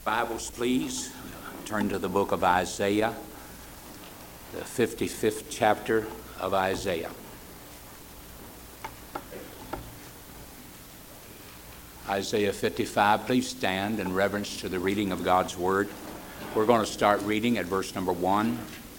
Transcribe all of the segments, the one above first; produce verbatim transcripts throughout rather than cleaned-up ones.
Bibles, please. Turn to the book of Isaiah, the fifty-fifth chapter of Isaiah. Isaiah fifty-five, please stand in reverence to the reading of God's Word. We're going to start reading at verse number one.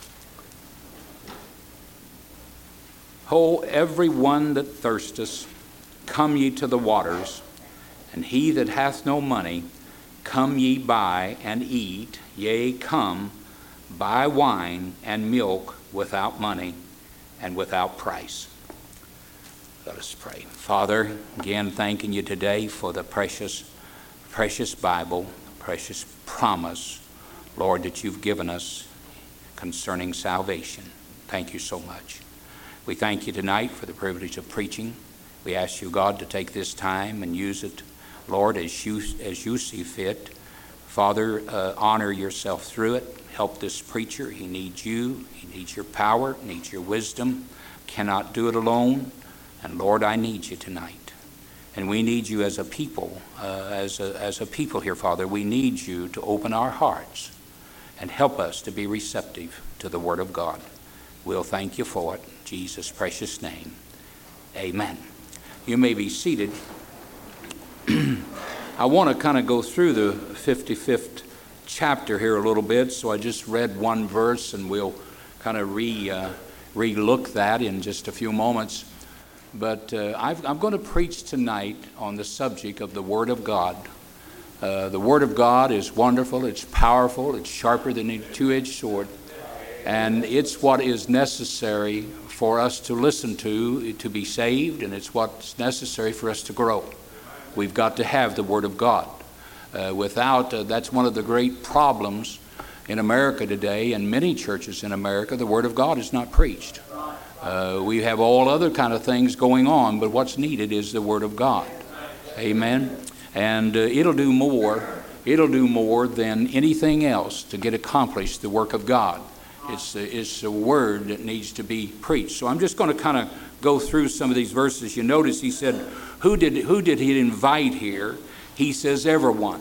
Ho, every one that thirsteth, come ye to the waters, and he that hath no money, come ye buy and eat, yea, come, buy wine and milk without money and without price. Let us pray. Father, again thanking you today for the precious, precious Bible, precious promise, Lord, that you've given us concerning salvation. Thank you so much. We thank you tonight for the privilege of preaching. We ask you, God, to take this time and use it, Lord, as you, as you see fit. Father, uh, honor yourself through it. Help this preacher. He needs you. He needs your power, needs your wisdom. Cannot do it alone. And Lord, I need you tonight. And we need you as a people, uh, as, a, as a people here, Father. We need you to open our hearts and help us to be receptive to the Word of God. We'll thank you for it. In Jesus' precious name, amen. You may be seated. I want to kind of go through the fifty-fifth chapter here a little bit, so I just read one verse, and we'll kind of re, uh, re-look that in just a few moments. But uh, I've, I'm going to preach tonight on the subject of the Word of God. Uh, the Word of God is wonderful, it's powerful, it's sharper than a two-edged sword, and it's what is necessary for us to listen to, to be saved, and it's what's necessary for us to grow. We've got to have the Word of God. Uh, without, uh, that's one of the great problems in America today, and many churches in America, the Word of God is not preached. Uh, we have all other kind of things going on, but what's needed is the Word of God. Amen. And uh, it'll do more, it'll do more than anything else to get accomplished the work of God. It's, uh, it's a word that needs to be preached. So I'm just going to kind of go through some of these verses. You notice he said, who did, who did he invite here? He says everyone.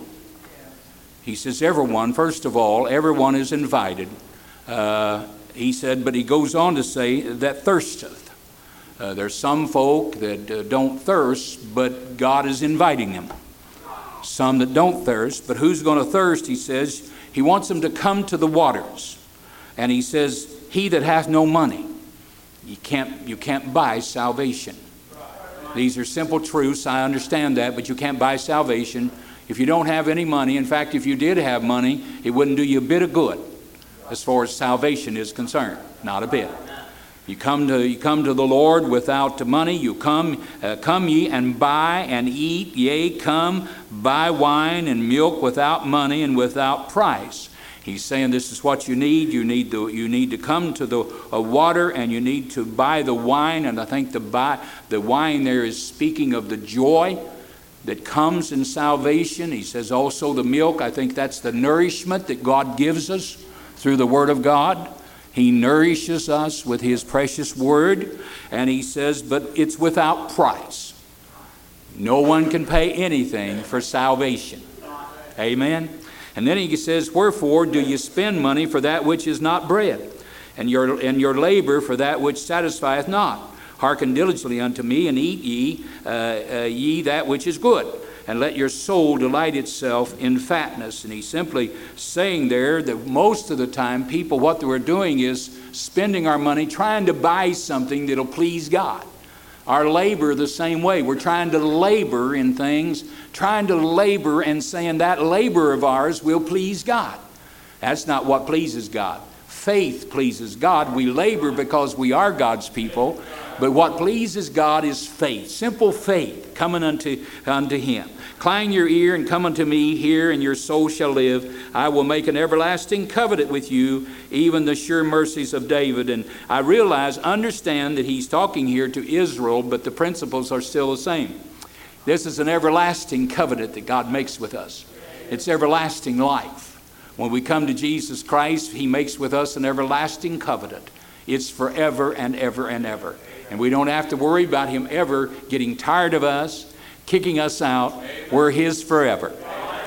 He says everyone. First of all, everyone is invited. Uh, he said, but he goes on to say that thirsteth. Uh, there's some folk that uh, don't thirst, but God is inviting them. Some that don't thirst, but who's going to thirst? He says he wants them to come to the waters. And he says, he that hath no money. You can't, you can't buy salvation. These are simple truths. I understand that, but you can't buy salvation if you don't have any money. In fact, if you did have money, it wouldn't do you a bit of good as far as salvation is concerned. Not a bit. You come to you come to the Lord without the money. You come, uh, come ye and buy and eat. Yea, come buy wine and milk without money and without price. He's saying this is what you need. You need the you need to come to the uh, water, and you need to buy the wine. And I think the buy the wine there is speaking of the joy that comes in salvation. He says also the milk. I think that's the nourishment that God gives us through the Word of God. He nourishes us with His precious Word, and he says, but it's without price. No one can pay anything for salvation. Amen. And then he says, wherefore do you spend money for that which is not bread, and your and your labor for that which satisfieth not? Hearken diligently unto me, and eat ye, uh, uh, ye that which is good, and let your soul delight itself in fatness. And he's simply saying there that most of the time people, what we're doing is spending our money trying to buy something that'll please God. Our labor the same way. We're trying to labor in things, trying to labor and saying that labor of ours will please God. That's not what pleases God. Faith pleases God. We labor because we are God's people, but what pleases God is faith, simple faith coming unto, unto Him. Incline your ear and come unto me, hear, and your soul shall live. I will make an everlasting covenant with you, even the sure mercies of David. And I realize, understand that he's talking here to Israel, but the principles are still the same. This is an everlasting covenant that God makes with us. It's everlasting life. When we come to Jesus Christ, He makes with us an everlasting covenant. It's forever and ever and ever. And we don't have to worry about Him ever getting tired of us, kicking us out. We're His forever.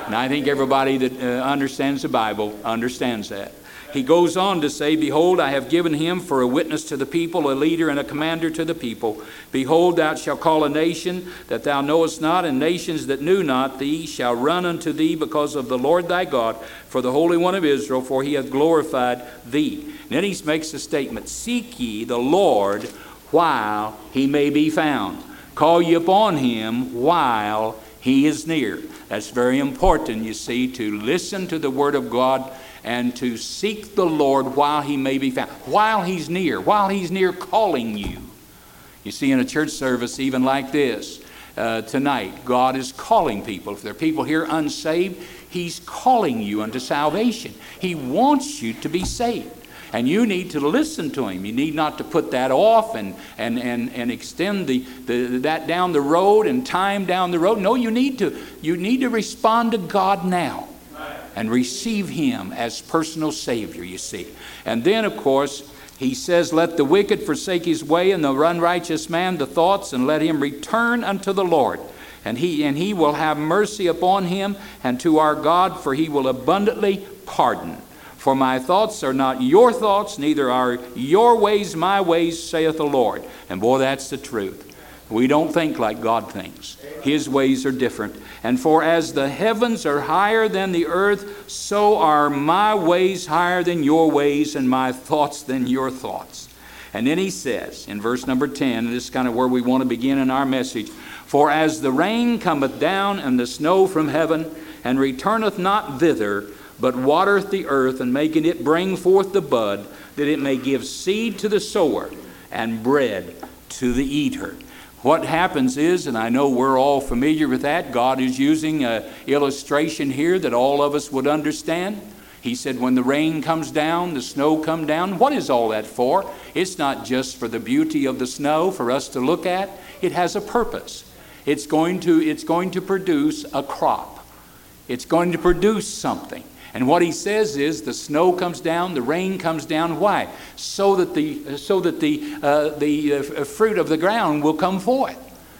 And I think everybody that uh, understands the Bible understands that. He goes on to say, behold, I have given him for a witness to the people, a leader and a commander to the people. Behold, thou shalt call a nation that thou knowest not, and nations that knew not thee shall run unto thee because of the Lord thy God, for the Holy One of Israel, for he hath glorified thee. And then he makes a statement, seek ye the Lord while he may be found. Call ye upon him while he is near. That's very important, you see, to listen to the word of God and to seek the Lord while he may be found. While he's near, while he's near calling you. You see, in a church service even like this, uh, tonight, God is calling people. If there are people here unsaved, he's calling you unto salvation. He wants you to be saved. And you need to listen to him. You need not to put that off and, and, and, and extend the, the, that down the road and time down the road. No, you need to, you need to respond to God now and receive him as personal Savior, you see. And then, of course, he says, let the wicked forsake his way, and the unrighteous man the thoughts, and let him return unto the Lord. And he, and he will have mercy upon him and to our God, for he will abundantly pardon. For my thoughts are not your thoughts, neither are your ways my ways, saith the Lord. And boy, that's the truth. We don't think like God thinks. His ways are different. And for as the heavens are higher than the earth, so are my ways higher than your ways, and my thoughts than your thoughts. And then he says in verse number ten, and this is kind of where we want to begin in our message, for as the rain cometh down and the snow from heaven, and returneth not thither, but watereth the earth, and making it bring forth the bud, that it may give seed to the sower, and bread to the eater. What happens is, and I know we're all familiar with that, God is using an illustration here that all of us would understand. He said when the rain comes down, the snow come down. What is all that for? It's not just for the beauty of the snow for us to look at. It has a purpose. It's going to, it's going to produce a crop. It's going to produce something. And what he says is the snow comes down, the rain comes down. Why? So that the, so that the, uh, the uh, fruit of the ground will come forth.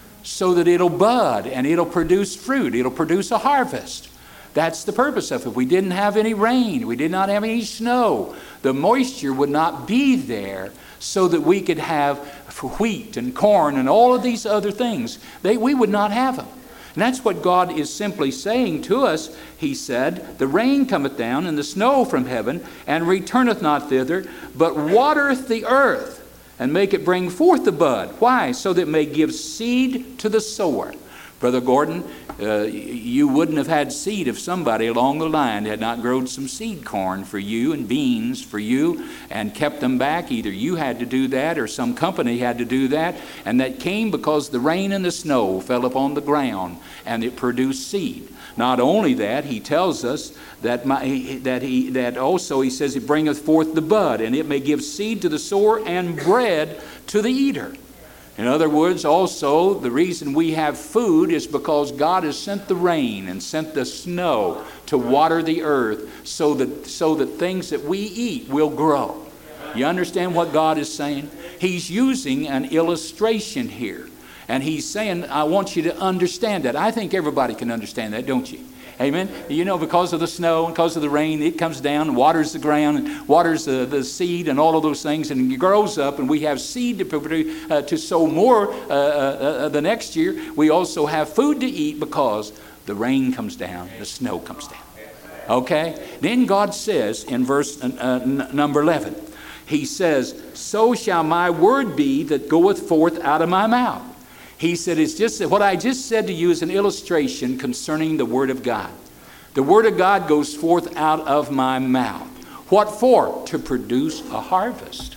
So that it'll bud and it'll produce fruit. It'll produce a harvest. That's the purpose of it. If we didn't have any rain, we did not have any snow, the moisture would not be there so that we could have wheat and corn and all of these other things. They, we would not have them. And that's what God is simply saying to us. He said, the rain cometh down and the snow from heaven, and returneth not thither, but watereth the earth, and make it bring forth the bud. Why? So that it may give seed to the sower. Brother Gordon, uh, you wouldn't have had seed if somebody along the line had not grown some seed corn for you and beans for you and kept them back. Either you had to do that or some company had to do that. And that came because the rain and the snow fell upon the ground and it produced seed. Not only that, he tells us that, my, that, he, that also he says it bringeth forth the bud, and it may give seed to the sower and bread to the eater. In other words, also, the reason we have food is because God has sent the rain and sent the snow to water the earth so that, so that things that we eat will grow. You understand what God is saying? He's using an illustration here. And he's saying, I want you to understand that. I think everybody can understand that, don't you? Amen. You know, because of the snow and because of the rain, it comes down and waters the ground and waters the, the seed and all of those things, and it grows up, and we have seed to produce, uh, to sow more uh, uh, the next year. We also have food to eat because the rain comes down, the snow comes down. Okay? Then God says in verse uh, n- number eleven, he says, so shall my word be that goeth forth out of my mouth. He said, it's just what I just said to you is an illustration concerning the Word of God. The Word of God goes forth out of my mouth. What for? To produce a harvest.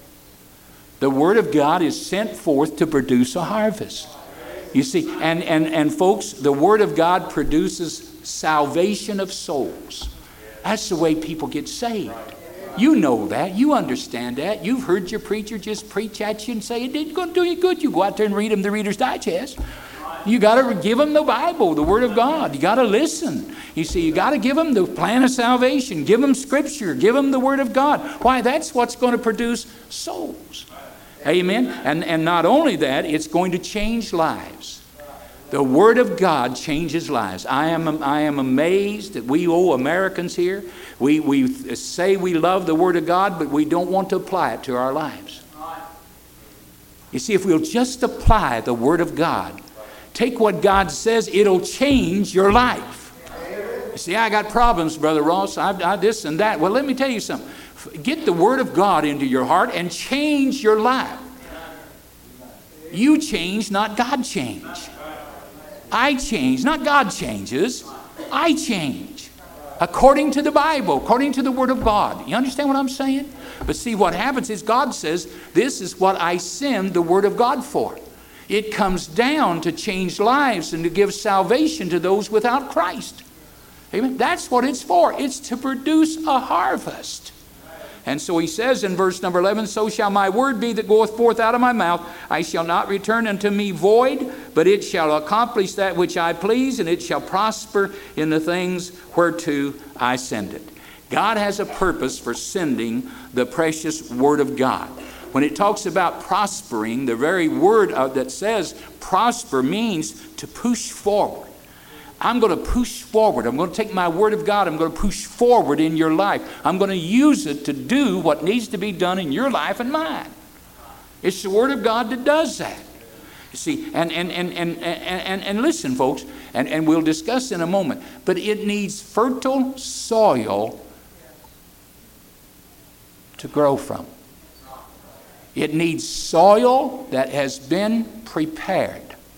The Word of God is sent forth to produce a harvest. You see, and, and, and folks, the Word of God produces salvation of souls. That's the way people get saved. You know that. You understand that. You've heard your preacher just preach at you and say, it didn't go do you good. You go out there and read them the Reader's Digest. You got to give them the Bible, the Word of God. You got to listen. You see, you got to give them the plan of salvation. Give them Scripture. Give them the Word of God. Why? That's what's going to produce souls. Amen. And, and not only that, it's going to change lives. The Word of God changes lives. I am, I am amazed that we, oh, Americans here, we, we say we love the Word of God, but we don't want to apply it to our lives. You see, if we'll just apply the Word of God, take what God says, it'll change your life. You see, I got problems, Brother Ross, I, I this and that. Well, let me tell you something. Get the Word of God into your heart and change your life. You change, not God change. I change, not God changes. I change. According to the Bible, according to the Word of God. You understand what I'm saying? But see, what happens is God says, this is what I send the Word of God for. It comes down to change lives and to give salvation to those without Christ. Amen. That's what it's for. It's to produce a harvest. And so he says in verse number eleven, so shall my word be that goeth forth out of my mouth. I shall not return unto me void, but it shall accomplish that which I please, and it shall prosper in the things whereto I send it. God has a purpose for sending the precious Word of God. When it talks about prospering, the very word that says prosper means to push forward. I'm going to push forward. I'm going to take my Word of God. I'm going to push forward in your life. I'm going to use it to do what needs to be done in your life and mine. It's the Word of God that does that. You see, and, and, and, and, and, and listen, folks, and, and we'll discuss in a moment, but it needs fertile soil to grow from. It needs soil that has been prepared.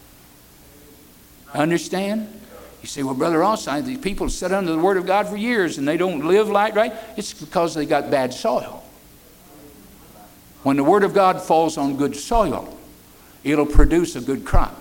Understand? You say, well, Brother Ross, these people sit under the Word of God for years and they don't live like right. It's because they got bad soil. When the Word of God falls on good soil, it'll produce a good crop.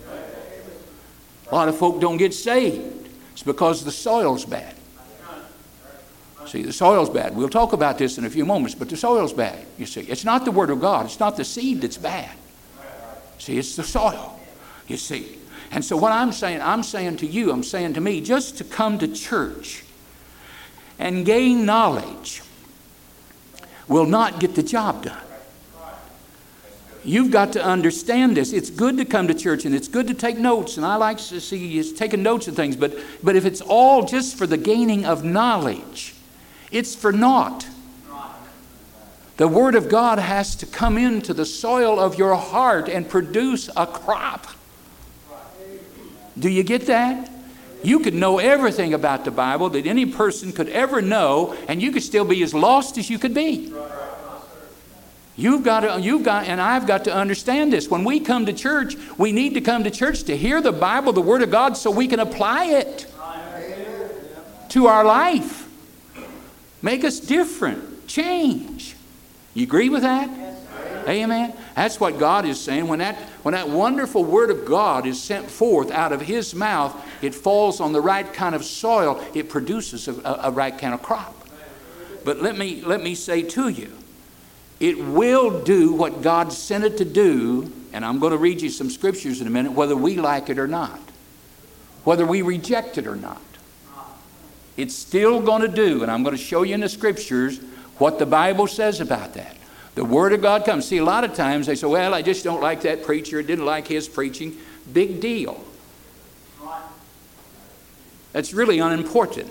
A lot of folk don't get saved. It's because the soil's bad. See, the soil's bad. We'll talk about this in a few moments, but the soil's bad, you see. It's not the Word of God. It's not the seed that's bad. See, it's the soil, you see. And so what I'm saying, I'm saying to you, I'm saying to me, just to come to church and gain knowledge will not get the job done. You've got to understand this. It's good to come to church and it's good to take notes, and I like to see you taking notes of things, but, but if it's all just for the gaining of knowledge, it's for naught. The Word of God has to come into the soil of your heart and produce a crop. Do you get that? You could know everything about the Bible that any person could ever know, and you could still be as lost as you could be. You've got to, you've got, and I've got to understand this. When we come to church, we need to come to church to hear the Bible, the Word of God, so we can apply it to our life. Make us different. Change. You agree with that? Amen. That's what God is saying. When that, when that wonderful Word of God is sent forth out of His mouth, it falls on the right kind of soil. It produces a, a, a right kind of crop. But let me, let me say to you, it will do what God sent it to do, and I'm going to read you some scriptures in a minute, whether we like it or not, whether we reject it or not. It's still going to do, and I'm going to show you in the scriptures what the Bible says about that. The Word of God comes. See, a lot of times they say, well, I just don't like that preacher. I didn't like his preaching. Big deal. That's really unimportant.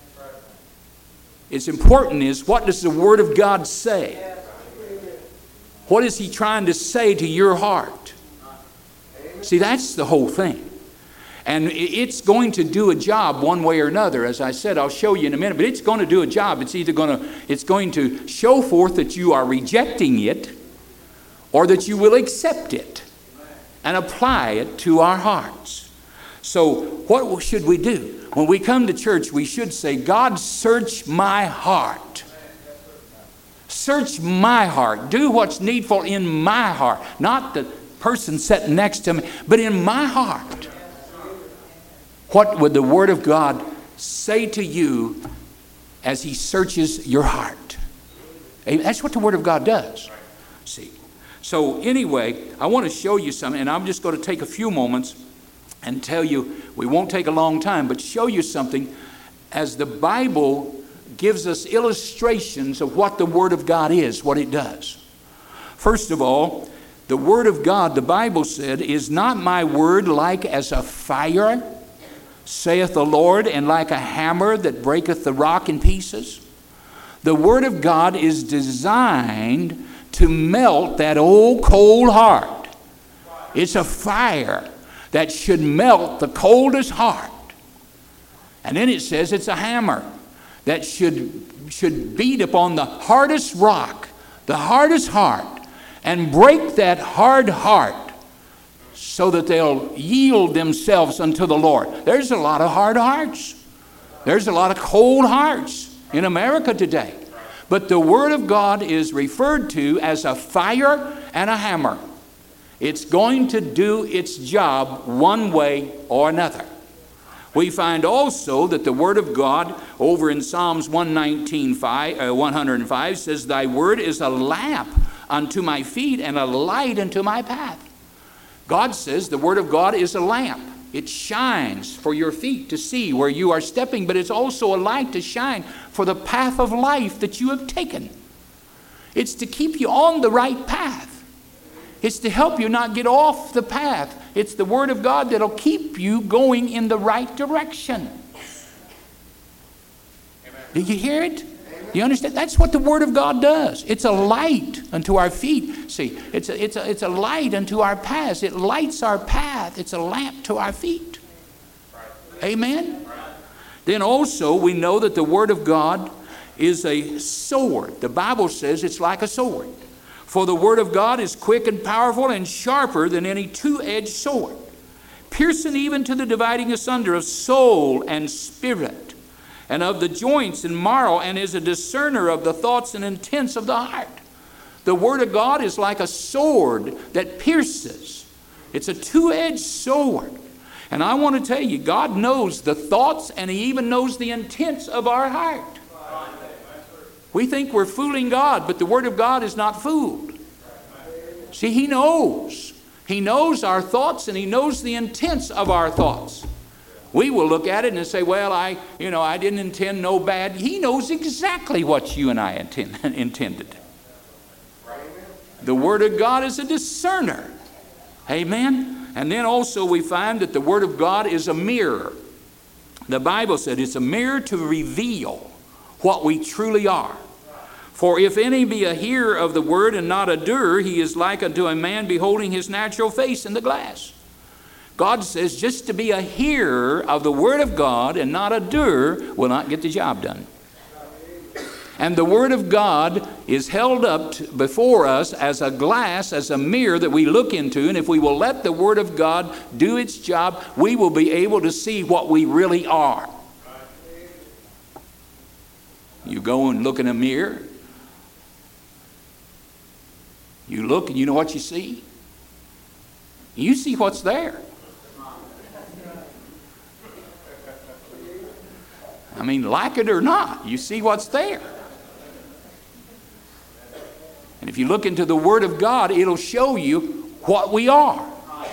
It's important is, what does the Word of God say? What is He trying to say to your heart? See, that's the whole thing. And it's going to do a job one way or another. As I said, I'll show you in a minute, but it's going to do a job. It's either going to, it's going to show forth that you are rejecting it, or that you will accept it and apply it to our hearts. So what should we do? When we come to church, we should say, God, search my heart. Search my heart. Do what's needful in my heart. Not the person sitting next to me, but in my heart. What would the Word of God say to you as He searches your heart? That's what the Word of God does. See. So anyway, I want to show you something, and I'm just going to take a few moments and tell you, we won't take a long time, but show you something as the Bible gives us illustrations of what the Word of God is, what it does. First of all, The word of God, the Bible said, is not my word like as a fire, saith the Lord, and like a hammer that breaketh the rock in pieces? The word of God is designed to melt that old cold heart. It's a fire that should melt the coldest heart. And then it says it's a hammer that should, should beat upon the hardest rock, the hardest heart, and break that hard heart so that they'll yield themselves unto the Lord. There's a lot of hard hearts. There's a lot of cold hearts in America today. But the Word of God is referred to as a fire and a hammer. It's going to do its job one way or another. We find also that the Word of God over in Psalms one nineteen, one oh five says, Thy word is a lamp unto my feet and a light unto my path. God says the Word of God is a lamp. It shines for your feet to see where you are stepping, but it's also a light to shine for the path of life that you have taken. It's to keep you on the right path. It's to help you not get off the path. It's the Word of God that'll keep you going in the right direction. Amen. Do you hear it? Amen. You understand? That's what the Word of God does. It's a light unto our feet. See, it's a, it's a, it's a light unto our paths. It lights our path. It's a lamp to our feet. Right. Amen? Right. Then also we know that the Word of God is a sword. The Bible says it's like a sword. For the Word of God is quick and powerful and sharper than any two-edged sword, piercing even to the dividing asunder of soul and spirit, and of the joints and marrow, and is a discerner of the thoughts and intents of the heart. The Word of God is like a sword that pierces. It's a two-edged sword. And I want to tell you, God knows the thoughts, and He even knows the intents of our heart. We think we're fooling God, but the Word of God is not fooled. See, He knows. He knows our thoughts, and He knows the intents of our thoughts. We will look at it and say, well, I, you know, I didn't intend no bad. He knows exactly what you and I intend, intended. The Word of God is a discerner. Amen? And then also we find that the Word of God is a mirror. The Bible said it's a mirror to reveal what we truly are. For if any be a hearer of the word and not a doer, he is like unto a man beholding his natural face in the glass. God says just to be a hearer of the Word of God and not a doer will not get the job done. And the Word of God is held up to, before us as a glass, as a mirror that we look into. And if we will let the Word of God do its job, we will be able to see what we really are. You go and look in a mirror. You look and you know what you see? You see what's there. I mean, like it or not, you see what's there. And if you look into the Word of God, it'll show you what we are.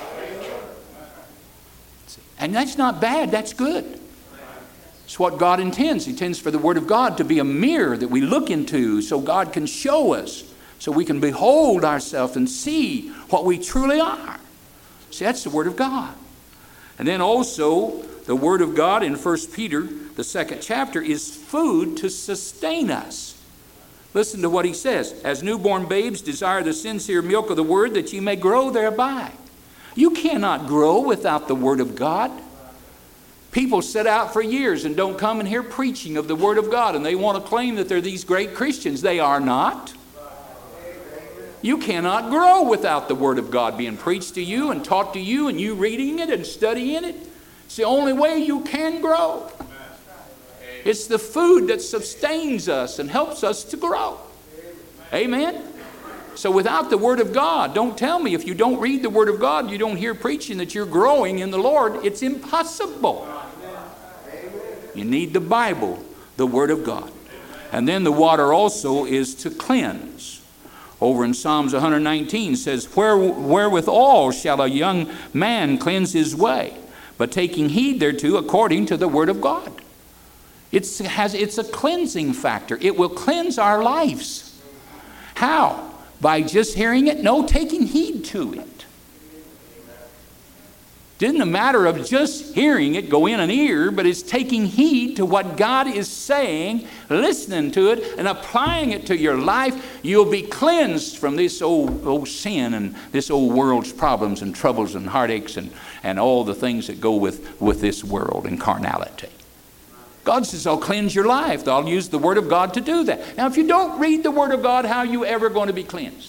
And that's not bad, that's good. It's what God intends. He intends for the Word of God to be a mirror that we look into so God can show us, so we can behold ourselves and see what we truly are. See, that's the Word of God. And then also, the Word of God in First Peter, the second chapter, is food to sustain us. Listen to what he says. As newborn babes desire the sincere milk of the Word, that ye may grow thereby. You cannot grow without the Word of God. People sit out for years and don't come and hear preaching of the Word of God, and they want to claim that they're these great Christians. They are not. You cannot grow without the Word of God being preached to you and taught to you and you reading it and studying it. It's the only way you can grow. It's the food that sustains us and helps us to grow. Amen? So without the Word of God, don't tell me if you don't read the Word of God, you don't hear preaching that you're growing in the Lord. It's impossible. You need the Bible, the Word of God. And then the water also is to cleanse. Over in Psalms one nineteen says, Where, wherewithal shall a young man cleanse his way, but taking heed thereto according to the Word of God. It's, has, it's a cleansing factor. It will cleanse our lives. How? By just hearing it? No, taking heed to it. It isn't a matter of just hearing it go in an ear, but it's taking heed to what God is saying, listening to it, and applying it to your life. You'll be cleansed from this old, old sin and this old world's problems and troubles and heartaches and, and all the things that go with, with this world and carnality. God says, I'll cleanse your life. I'll use the Word of God to do that. Now, if you don't read the Word of God, how are you ever going to be cleansed?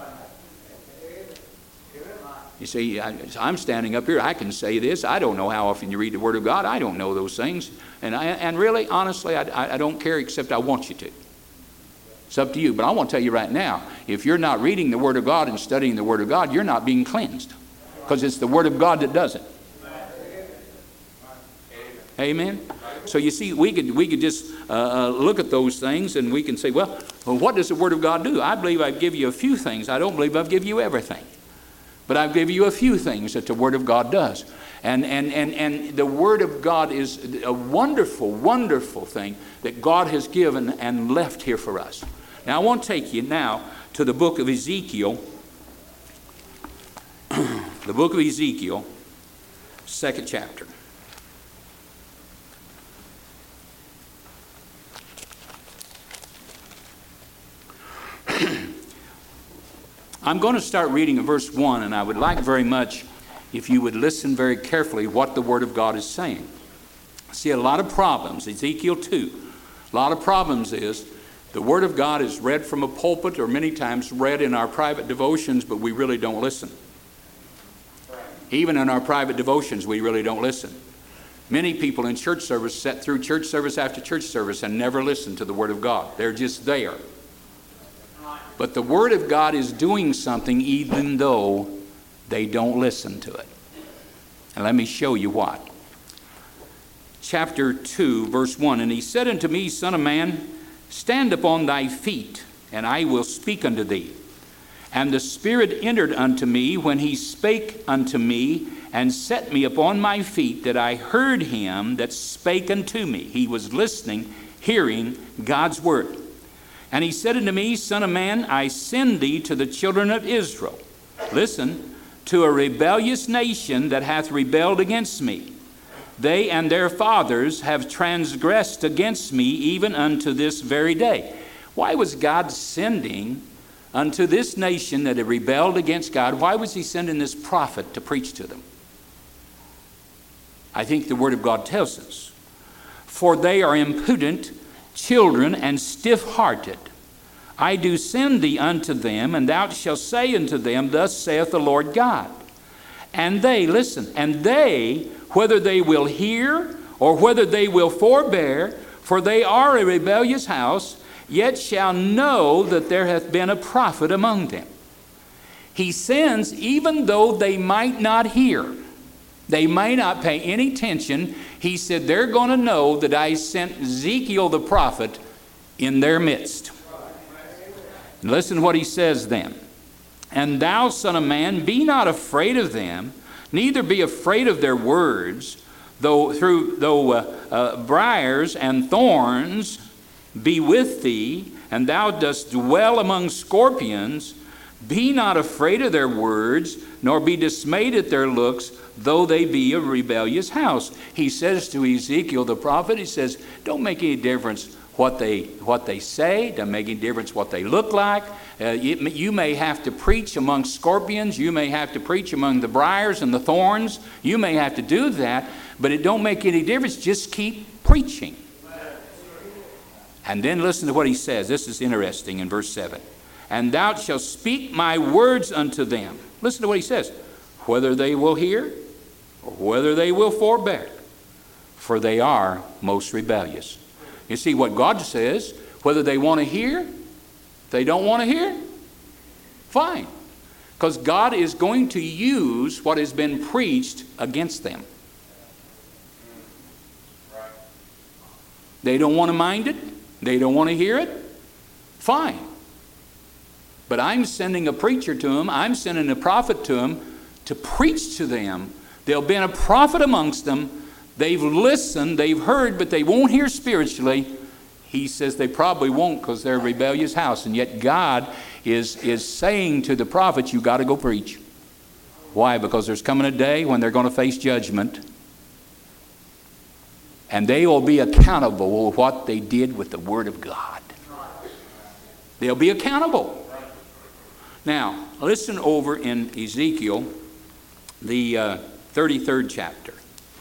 You see, I, I'm standing up here. I can say this. I don't know how often you read the Word of God. I don't know those things. And, I, and really, honestly, I, I don't care except I want you to. It's up to you. But I want to tell you right now, if you're not reading the Word of God and studying the Word of God, you're not being cleansed. Because it's the Word of God that does it. Amen? So you see, we could, we could just uh, look at those things and we can say, well, well, what does the Word of God do? I believe I've given you a few things. I don't believe I've given you everything. But I've given you a few things that the Word of God does. And, and, and, and the Word of God is a wonderful, wonderful thing that God has given and left here for us. Now I want to take you now to the book of Ezekiel. The book of Ezekiel, second chapter. I'm going to start reading at verse one, and I would like very much if you would listen very carefully what the Word of God is saying. See, a lot of problems, Ezekiel two, a lot of problems is the Word of God is read from a pulpit or many times read in our private devotions, but we really don't listen. Even in our private devotions, we really don't listen. Many people in church service sit through church service after church service and never listen to the Word of God. They're just there. But the Word of God is doing something even though they don't listen to it. And let me show you what. Chapter two, verse one, and he said unto me, Son of man, stand upon thy feet, and I will speak unto thee. And the Spirit entered unto me when he spake unto me, and set me upon my feet, that I heard him that spake unto me. He was listening, hearing God's word. And he said unto me, Son of man, I send thee to the children of Israel. Listen, to a rebellious nation that hath rebelled against me. They and their fathers have transgressed against me even unto this very day. Why was God sending unto this nation that had rebelled against God? Why was he sending this prophet to preach to them? I think the Word of God tells us. For they are impudent children and stiff-hearted. I do send thee unto them, and thou shalt say unto them, Thus saith the Lord God. And they, listen, and they, whether they will hear or whether they will forbear, for they are a rebellious house, yet shall know that there hath been a prophet among them. He sends even though they might not hear. They may not pay any attention. He said they're going to know that I sent Ezekiel the prophet in their midst. And listen to what he says then. And thou, son of man, be not afraid of them, neither be afraid of their words, though through though uh, uh, briars and thorns be with thee, and thou dost dwell among scorpions. Be not afraid of their words, nor be dismayed at their looks, though they be a rebellious house. He says to Ezekiel the prophet, he says, don't make any difference what they what they say, doesn't make any difference what they look like. Uh, you, you may have to preach among scorpions, you may have to preach among the briars and the thorns, you may have to do that, but it don't make any difference, just keep preaching. And then listen to what he says. This is interesting in verse seven. And thou shalt speak my words unto them. Listen to what he says. Whether they will hear or whether they will forbear, for they are most rebellious. You see what God says, whether they want to hear, they don't want to hear, fine. Because God is going to use what has been preached against them. They don't want to mind it. They don't want to hear it. Fine. But I'm sending a preacher to them. I'm sending a prophet to them to preach to them. There'll be a prophet amongst them. They've listened, they've heard, but they won't hear spiritually. he says they probably won't because they're a rebellious house. And yet God is, is saying to the prophets, you got to go preach. Why? Because there's coming a day when they're going to face judgment. And they will be accountable for what they did with the Word of God. They'll be accountable. Now, listen over in Ezekiel, the uh, thirty-third chapter.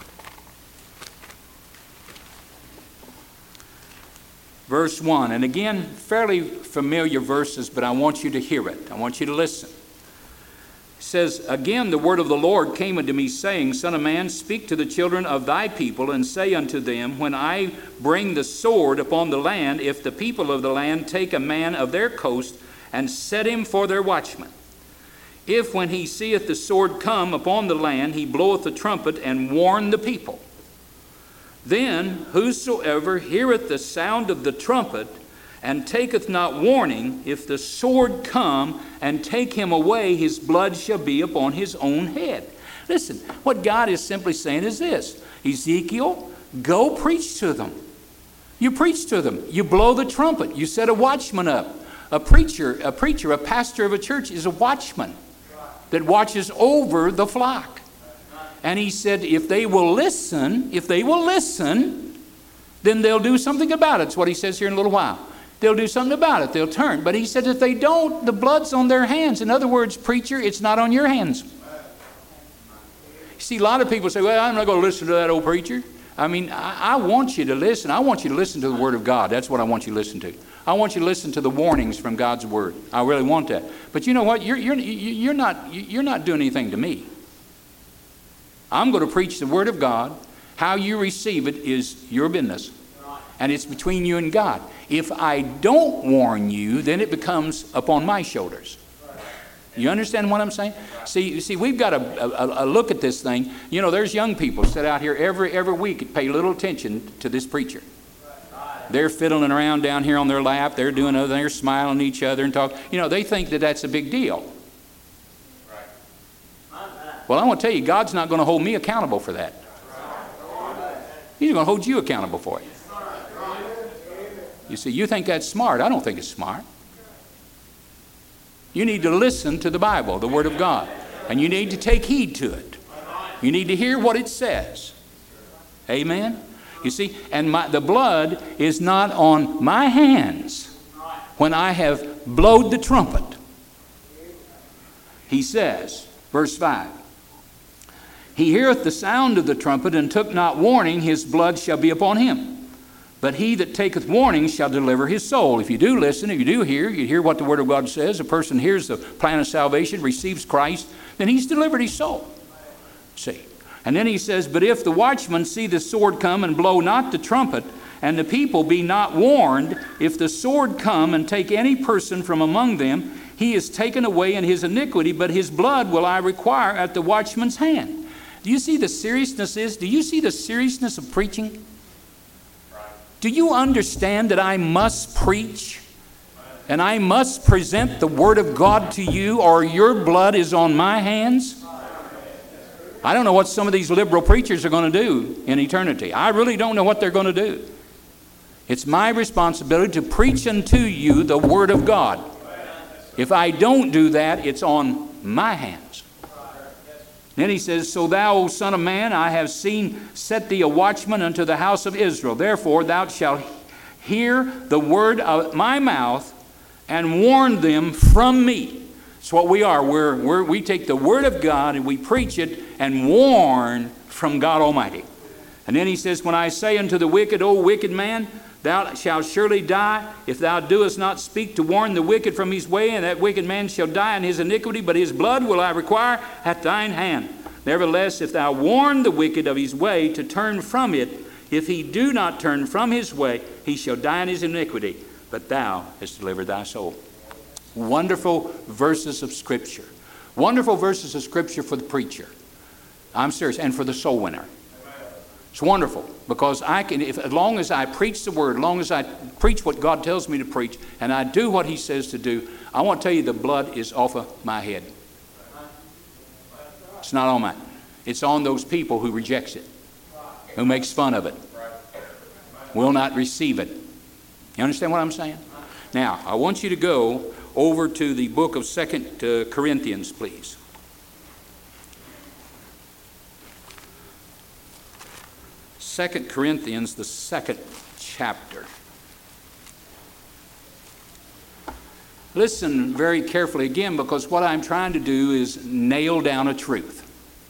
Verse one, and again, fairly familiar verses, but I want you to hear it. I want you to listen. It says, again, the word of the Lord came unto me, saying, Son of man, speak to the children of thy people, and say unto them, when I bring the sword upon the land, if the people of the land take a man of their coast, and set him for their watchman, if when he seeth the sword come upon the land, he bloweth the trumpet, and warn the people, then whosoever heareth the sound of the trumpet, and taketh not warning, if the sword come and take him away, his blood shall be upon his own head. Listen, what God is simply saying is this: Ezekiel, go preach to them. You preach to them. You blow the trumpet. You set a watchman up. A preacher, a preacher, a pastor of a church is a watchman that watches over the flock. And he said, if they will listen, if they will listen, then they'll do something about it. That's what he says here in a little while. They'll do something about it. They'll turn. But he said if they don't, the blood's on their hands. In other words, preacher, it's not on your hands. You see, a lot of people say, well, I'm not going to listen to that old preacher. I mean, I, I want you to listen. I want you to listen to the Word of God. That's what I want you to listen to. I want you to listen to the warnings from God's Word. I really want that. But you know what? You're, you're, you're, not, you're not doing anything to me. I'm going to preach the Word of God. How you receive it is your business. And it's between you and God. If I don't warn you, then it becomes upon my shoulders. You understand what I'm saying? See, see, we've got a, a, a look at this thing. You know, there's young people sit out here every, every week and pay little attention to this preacher. They're fiddling around down here on their lap. They're doing other things, smiling at each other and talking. You know, they think that that's a big deal. Well, I want to tell you, God's not going to hold me accountable for that. He's going to hold you accountable for it. You see, you think that's smart. I don't think it's smart. You need to listen to the Bible, the Word of God. And you need to take heed to it. You need to hear what it says. Amen? You see, and my, the blood is not on my hands when I have blowed the trumpet. He says, verse five, he heareth the sound of the trumpet, and took not warning, his blood shall be upon him. But he that taketh warning shall deliver his soul. If you do listen, if you do hear, you hear what the Word of God says, a person hears the plan of salvation, receives Christ, then he's delivered his soul. See. And then he says, but if the watchman see the sword come and blow not the trumpet, and the people be not warned, if the sword come and take any person from among them, he is taken away in his iniquity, but his blood will I require at the watchman's hand. Do you see the seriousness is? Do you see the seriousness of preaching? Do you understand that I must preach and I must present the Word of God to you, or your blood is on my hands? I don't know what some of these liberal preachers are going to do in eternity. I really don't know what they're going to do. It's my responsibility to preach unto you the Word of God. If I don't do that, it's on my hands. Then he says, so thou, O son of man, I have seen set thee a watchman unto the house of Israel. Therefore thou shalt hear the word of my mouth and warn them from me. That's what we are. We're, we're, we take the Word of God and we preach it and warn from God Almighty. And then he says, when I say unto the wicked, O wicked man, thou shalt surely die, if thou doest not speak to warn the wicked from his way, and that wicked man shall die in his iniquity, but his blood will I require at thine hand. Nevertheless, if thou warn the wicked of his way to turn from it, if he do not turn from his way, he shall die in his iniquity, but thou hast delivered thy soul. Wonderful verses of Scripture. Wonderful verses of Scripture for the preacher. I'm serious, and for the soul winner. It's wonderful, because I can, if, as long as I preach the Word, as long as I preach what God tells me to preach, and I do what He says to do, I want to tell you the blood is off of my head. It's not on mine. It's on those people who rejects it, who makes fun of it, will not receive it. You understand what I'm saying? Now, I want you to go over to the book of Second Corinthians, please. Second Corinthians, the second chapter. Listen very carefully again, because what I'm trying to do is nail down a truth.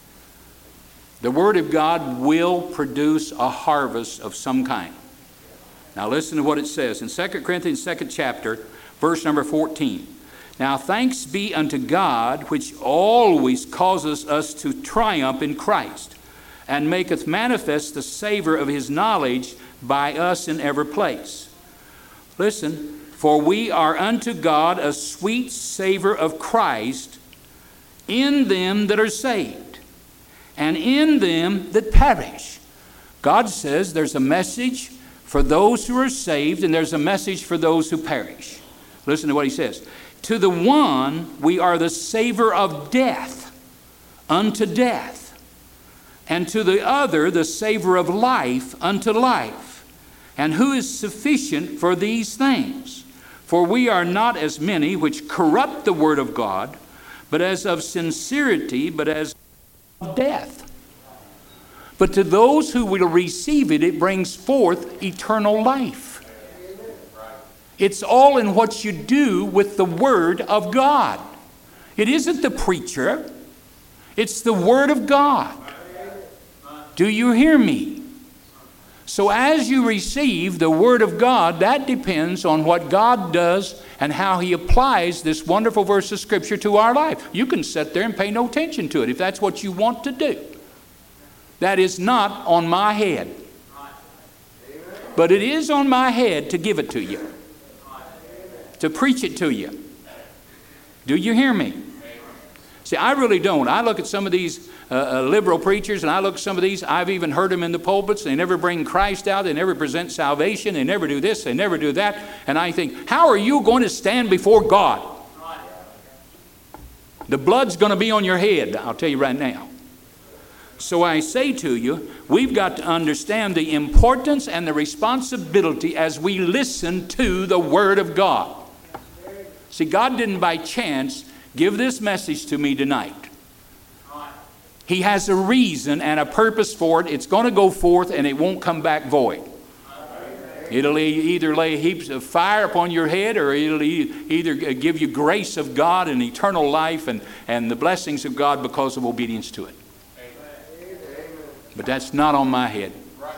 The Word of God will produce a harvest of some kind. Now listen to what it says in Second Corinthians, second chapter, verse number fourteen. Now thanks be unto God, which always causes us to triumph in Christ, and maketh manifest the savor of his knowledge by us in every place. Listen, for we are unto God a sweet savor of Christ in them that are saved, and in them that perish. God says there's a message for those who are saved, and there's a message for those who perish. Listen to what he says. To the one we are the savor of death unto death, and to the other the savor of life unto life. And who is sufficient for these things? For we are not as many which corrupt the word of God, but as of sincerity, but as of death. But to those who will receive it, it brings forth eternal life. It's all in what you do with the Word of God. It isn't the preacher. It's the Word of God. Do you hear me? So as you receive the Word of God, that depends on what God does and how He applies this wonderful verse of Scripture to our life. You can sit there and pay no attention to it if that's what you want to do. That is not on my head. But it is on my head to give it to you, to preach it to you. Do you hear me? See, I really don't. I look at some of these uh, uh, liberal preachers, and I look at some of these, I've even heard them in the pulpits. They never bring Christ out. They never present salvation. They never do this. They never do that. And I think, how are you going to stand before God? The blood's going to be on your head, I'll tell you right now. So I say to you, we've got to understand the importance and the responsibility as we listen to the Word of God. See, God didn't by chance give this message to me tonight. He has a reason and a purpose for it. It's going to go forth and it won't come back void. It'll either lay heaps of fire upon your head, or it'll either give you grace of God and eternal life and, and the blessings of God because of obedience to it. But that's not on my head.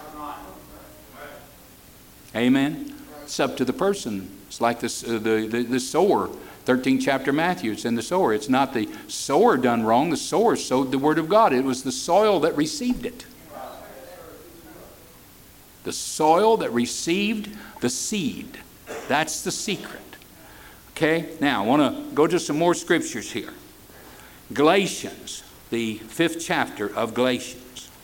Amen. It's up to the person. It's like this, uh, the, the, the sower. thirteenth chapter Matthew, it's in the sower. It's not the sower done wrong. The sower sowed the Word of God. It was the soil that received it. The soil that received the seed. That's the secret. Okay, now I want to go to some more scriptures here. Galatians, the fifth chapter of Galatians.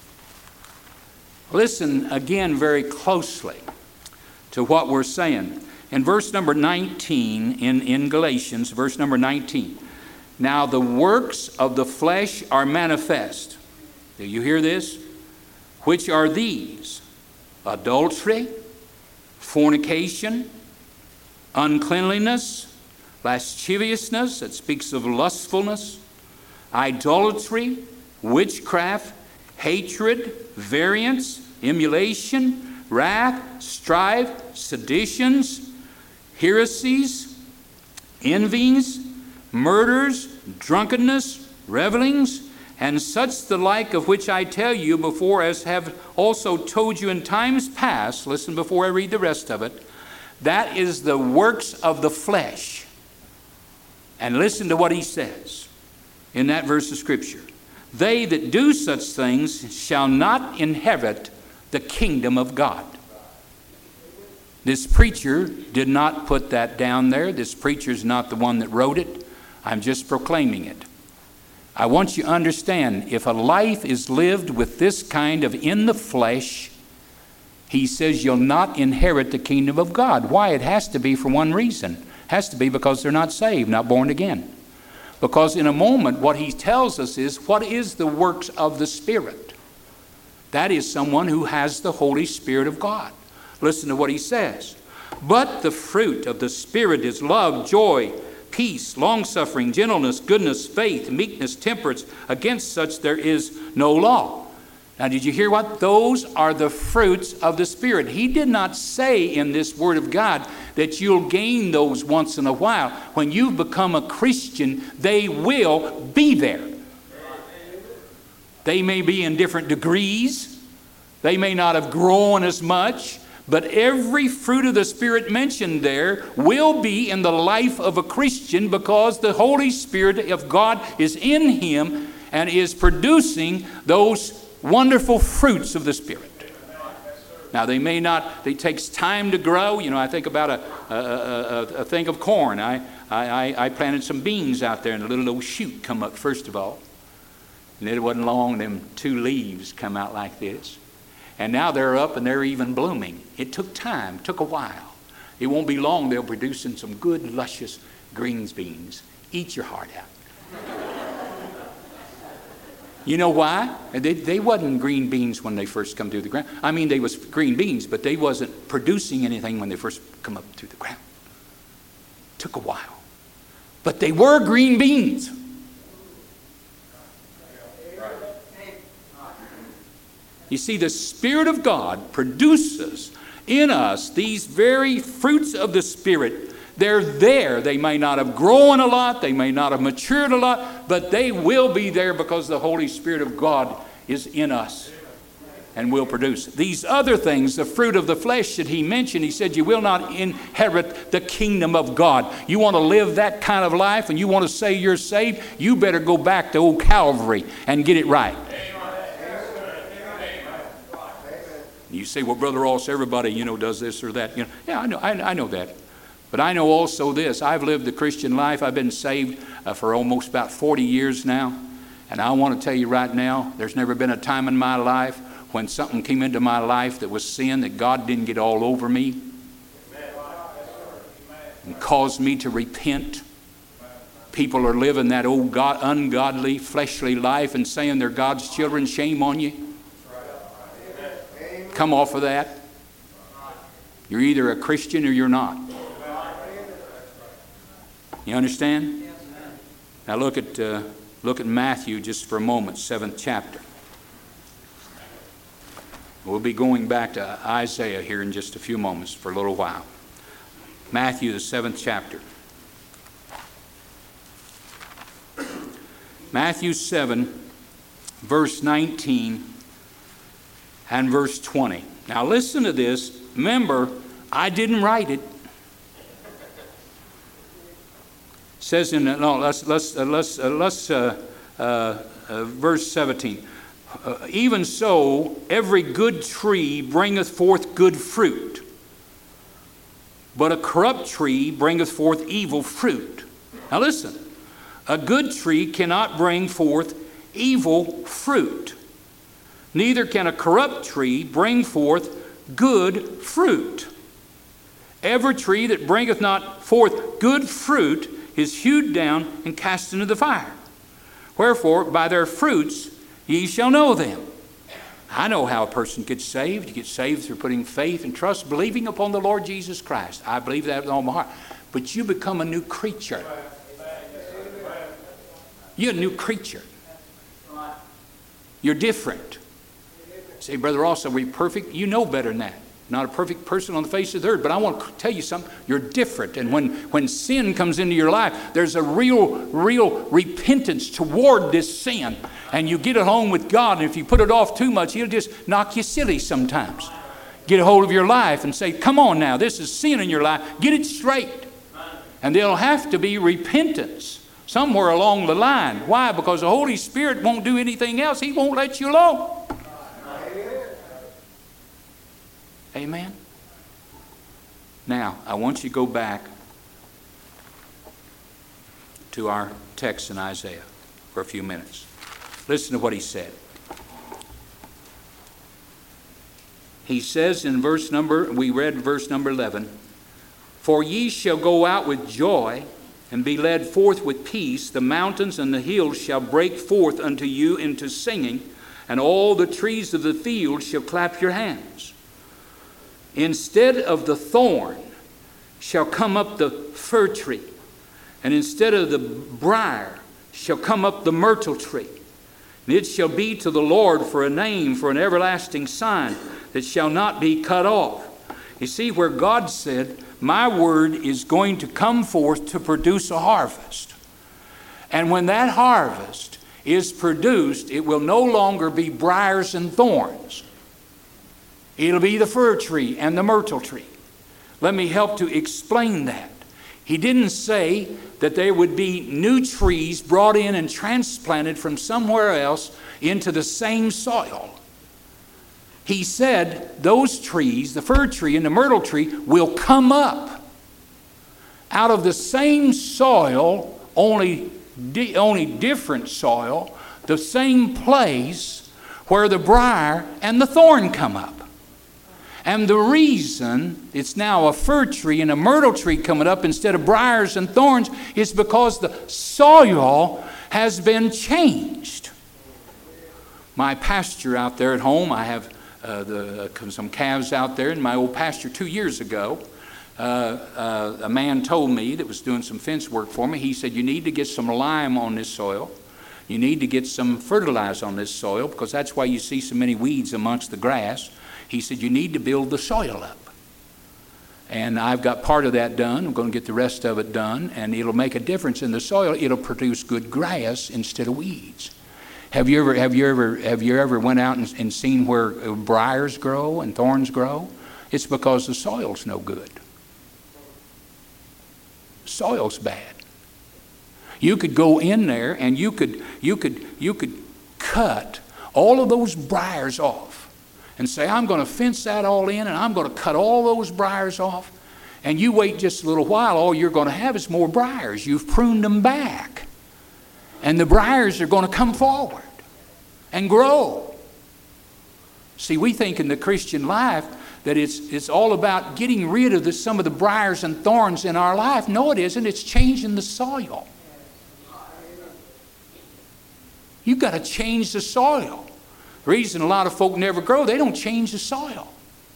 Listen again very closely to what we're saying. In verse number nineteen, in, in Galatians, verse number nineteen. Now the works of the flesh are manifest. Do you hear this? Which are these? Adultery, fornication, uncleanliness, lasciviousness, that speaks of lustfulness, idolatry, witchcraft, hatred, variance, emulation, wrath, strife, seditions, heresies, envies, murders, drunkenness, revelings, and such the like, of which I tell you before, as have also told you in times past. Listen before I read the rest of it. That is the works of the flesh. And listen to what he says in that verse of Scripture. They that do such things shall not inherit the kingdom of God. This preacher did not put that down there. This preacher is not the one that wrote it. I'm just proclaiming it. I want you to understand, if a life is lived with this kind of in the flesh, he says you'll not inherit the kingdom of God. Why? It has to be for one reason. It has to be because they're not saved, not born again. Because in a moment, what he tells us is, what is the works of the Spirit? That is someone who has the Holy Spirit of God. Listen to what he says. But the fruit of the Spirit is love, joy, peace, long-suffering, gentleness, goodness, faith, meekness, temperance. Against such there is no law. Now, did you hear what? Those are the fruits of the Spirit. He did not say in this Word of God that you'll gain those once in a while. When you've become a Christian, they will be there. They may be in different degrees. They may not have grown as much. But every fruit of the Spirit mentioned there will be in the life of a Christian, because the Holy Spirit of God is in him and is producing those wonderful fruits of the Spirit. Now, they may not, it takes time to grow. You know, I think about a, a, a, a thing of corn. I, I, I planted some beans out there, and a little, little shoot come up first of all. And it wasn't long, them two leaves come out like this. And now they're up and they're even blooming. It took time, took a while. It won't be long, they'll produce some good, luscious greens beans. Eat your heart out. You know why? They, they wasn't green beans when they first come through the ground. I mean, they was green beans, but they wasn't producing anything when they first come up through the ground. Took a while. But they were green beans. You see, the Spirit of God produces in us these very fruits of the Spirit. They're there. They may not have grown a lot. They may not have matured a lot. But they will be there because the Holy Spirit of God is in us and will produce. These other things, the fruit of the flesh that he mentioned, he said, you will not inherit the kingdom of God. You want to live that kind of life and you want to say you're saved, you better go back to old Calvary and get it right. You say, well, Brother Ross, everybody, you know, does this or that. You know, yeah, I know, I, I know that. But I know also this. I've lived the Christian life. I've been saved uh, for almost about forty years now. And I want to tell you right now, there's never been a time in my life when something came into my life that was sin that God didn't get all over me and caused me to repent. People are living that old God, ungodly, fleshly life and saying they're God's children. Shame on you. Come off of that. You're either a Christian or you're not. You understand? Now look at uh, look at Matthew just for a moment, seventh chapter. We'll be going back to Isaiah here in just a few moments for a little while. Matthew, the seventh chapter. Matthew seven, verse nineteen. And verse twenty. Now listen to this. Remember, I didn't write it. It says in no, let's let's uh, let's uh, let's uh, uh, uh, verse seventeen. Uh, Even so, every good tree bringeth forth good fruit, but a corrupt tree bringeth forth evil fruit. Now listen, a good tree cannot bring forth evil fruit. Neither can a corrupt tree bring forth good fruit. Every tree that bringeth not forth good fruit is hewed down and cast into the fire. Wherefore, by their fruits ye shall know them. I know how a person gets saved. You get saved through putting faith and trust, believing upon the Lord Jesus Christ. I believe that with all my heart. But you become a new creature. You're a new creature. You're different. Say, Brother Ross, are we perfect? You know better than that. Not a perfect person on the face of the earth, but I want to tell you something. You're different. And when, when sin comes into your life, there's a real, real repentance toward this sin. And you get along with God, and if you put it off too much, he'll just knock you silly sometimes. Get a hold of your life and say, come on now, this is sin in your life. Get it straight. And there'll have to be repentance somewhere along the line. Why? Because the Holy Spirit won't do anything else. He won't let you alone. Amen. Now, I want you to go back to our text in Isaiah for a few minutes. Listen to what he said. He says in verse number, we read verse number eleven, for ye shall go out with joy and be led forth with peace. The mountains and the hills shall break forth unto you into singing, and all the trees of the field shall clap your hands. Instead of the thorn shall come up the fir tree, and instead of the briar shall come up the myrtle tree. And it shall be to the Lord for a name, for an everlasting sign that shall not be cut off. You see, where God said, my word is going to come forth to produce a harvest. And when that harvest is produced, it will no longer be briars and thorns. It'll be the fir tree and the myrtle tree. Let me help to explain that. He didn't say that there would be new trees brought in and transplanted from somewhere else into the same soil. He said those trees, the fir tree and the myrtle tree, will come up out of the same soil, only, di- only different soil, the same place where the briar and the thorn come up. And the reason it's now a fir tree and a myrtle tree coming up instead of briars and thorns is because the soil has been changed. My pasture out there at home, I have uh, the, uh, some calves out there in my old pasture two years ago. Uh, uh, a man told me that was doing some fence work for me, he said, you need to get some lime on this soil. You need to get some fertilizer on this soil because that's why you see so many weeds amongst the grass. He said, you need to build the soil up. And I've got part of that done. I'm going to get the rest of it done. And it'll make a difference in the soil. It'll produce good grass instead of weeds. Have you ever, have you ever, have you ever went out and, and seen where briars grow and thorns grow? It's because the soil's no good. Soil's bad. You could go in there and you could, you could, you could cut all of those briars off. And say, I'm going to fence that all in and I'm going to cut all those briars off. And you wait just a little while, all you're going to have is more briars. You've pruned them back. And the briars are going to come forward and grow. See, we think in the Christian life that it's, it's all about getting rid of the, some of the briars and thorns in our life. No, it isn't. It's changing the soil. You've got to change the soil. The reason a lot of folk never grow, they don't change the soil.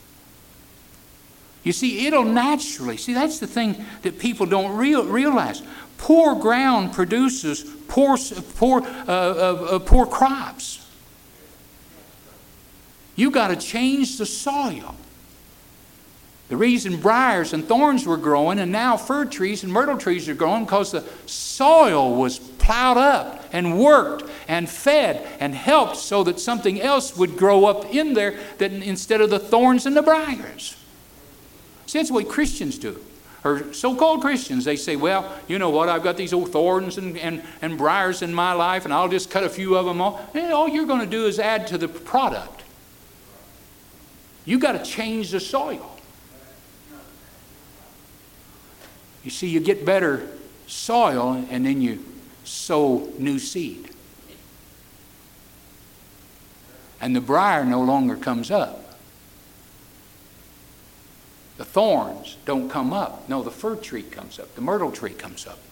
You see, it'll naturally, see, that's the thing that people don't real, realize. Poor ground produces poor, poor, uh, uh, uh, poor crops. You've got to change the soil. The reason briars and thorns were growing and now fir trees and myrtle trees are growing because the soil was plowed up and worked and fed and helped so that something else would grow up in there that instead of the thorns and the briars. See, that's what Christians do. Or so-called Christians, they say, well, you know what, I've got these old thorns and, and, and briars in my life and I'll just cut a few of them off. And all you're going to do is add to the product. You've got to change the soil. You see, you get better soil and then you sow new seed. And the briar no longer comes up. The thorns don't come up. No, the fir tree comes up. The myrtle tree comes up.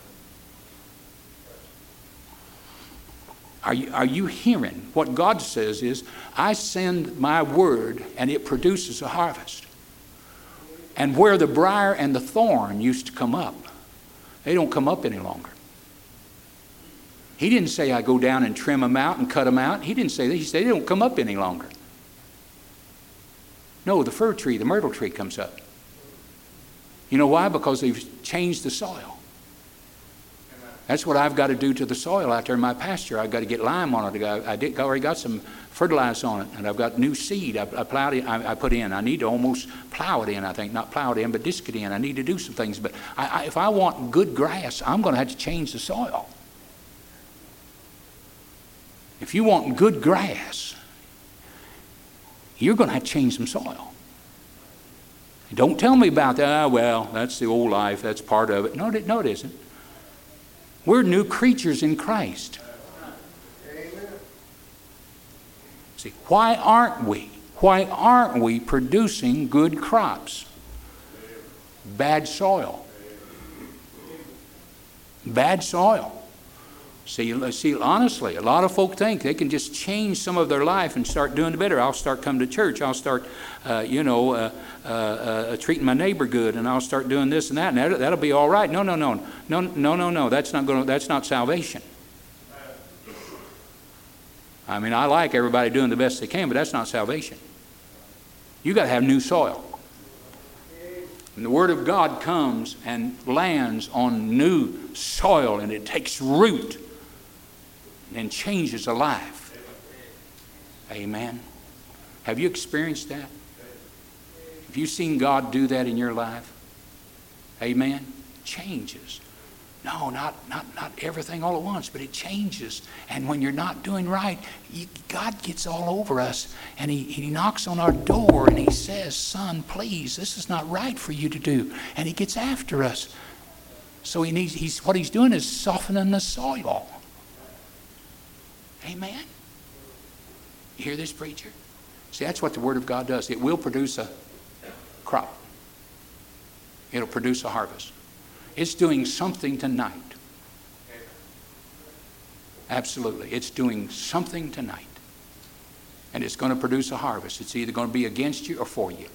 Are you, are you hearing? What God says is, I send my word and it produces a harvest. And where the briar and the thorn used to come up, they don't come up any longer. He didn't say I go down and trim them out and cut them out. He didn't say that. He said they don't come up any longer. No, the fir tree, the myrtle tree comes up. You know why? Because they've changed the soil. That's what I've got to do to the soil out there in my pasture. I've got to get lime on it. I, did, I already got some fertilizer on it, and I've got new seed I, I plowed it, I, I put in. I need to almost plow it in, I think. Not plow it in, but disc it in. I need to do some things. But I, I, if I want good grass, I'm going to have to change the soil. If you want good grass, you're going to have to change some soil. Don't tell me about that. Ah, well, that's the old life. That's part of it. No, it, no, it isn't. We're new creatures in Christ. See, why aren't we? Why aren't we producing good crops? Bad soil. Bad soil. See, see, honestly, a lot of folk think they can just change some of their life and start doing better. I'll start coming to church. I'll start, uh, you know, uh, uh, uh, treating my neighbor good, and I'll start doing this and that, and that'll, that'll be all right. No, no, no, no, no, no, no. That's not going. That's not salvation. I mean, I like everybody doing the best they can, but that's not salvation. You got to have new soil. And the Word of God comes and lands on new soil, and it takes root and changes a life. Amen. Have you experienced that? Have you seen God do that in your life? Amen. Changes. No, not, not, not everything all at once, but it changes. And when you're not doing right, you, God gets all over us, and he, he knocks on our door and he says, son, please, this is not right for you to do. And he gets after us. So he needs, he's, what he's doing is softening the soil. Amen. You hear this, preacher? See, that's what the Word of God does. It will produce a crop. It'll produce a harvest. It's doing something tonight. Absolutely. It's doing something tonight. And it's going to produce a harvest. It's either going to be against you or for you.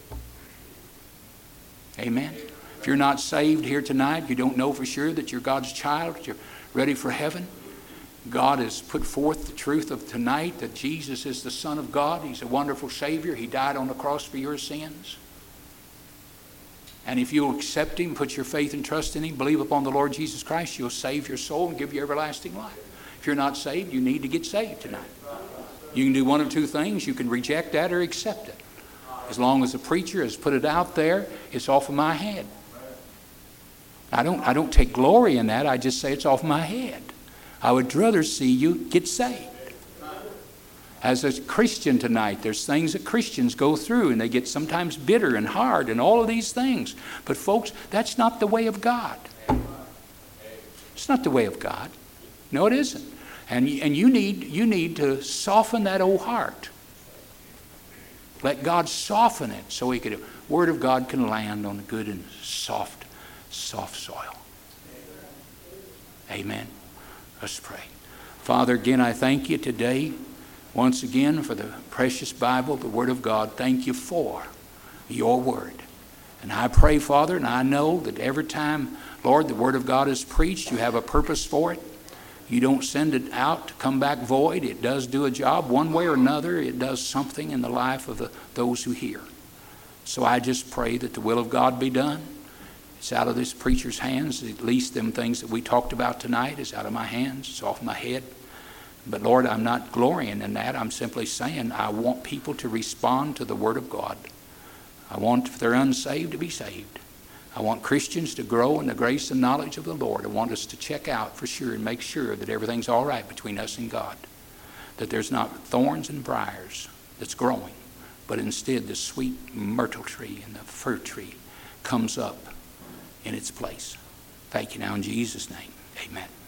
Amen. If you're not saved here tonight, you don't know for sure that you're God's child, you're ready for heaven. God has put forth the truth of tonight that Jesus is the Son of God. He's a wonderful Savior. He died on the cross for your sins. And if you'll accept Him, put your faith and trust in Him, believe upon the Lord Jesus Christ, you'll save your soul and give you everlasting life. If you're not saved, you need to get saved tonight. You can do one of two things. You can reject that or accept it. As long as the preacher has put it out there, it's off of my head. I don't, I don't take glory in that. I just say it's off my head. I would rather see you get saved. As a Christian tonight, there's things that Christians go through, and they get sometimes bitter and hard and all of these things. But folks, that's not the way of God. It's not the way of God. No, it isn't. And, and you need, you need to soften that old heart. Let God soften it so He could, Word of God can land on good and soft, soft soil. Amen. Let's pray. Father, again, I thank you today once again for the precious Bible, the Word of God. Thank you for your Word. And I pray, Father, and I know that every time, Lord, the Word of God is preached, you have a purpose for it. You don't send it out to come back void. It does do a job one way or another. It does something in the life of the, those who hear. So I just pray that the will of God be done. It's out of this preacher's hands. At least them things that we talked about tonight is out of my hands. It's off my head. But Lord, I'm not glorying in that. I'm simply saying I want people to respond to the Word of God. I want, if they're unsaved, to be saved. I want Christians to grow in the grace and knowledge of the Lord. I want us to check out for sure and make sure that everything's all right between us and God. That there's not thorns and briars that's growing, but instead the sweet myrtle tree and the fir tree comes up in its place. Thank you now in Jesus' name. Amen.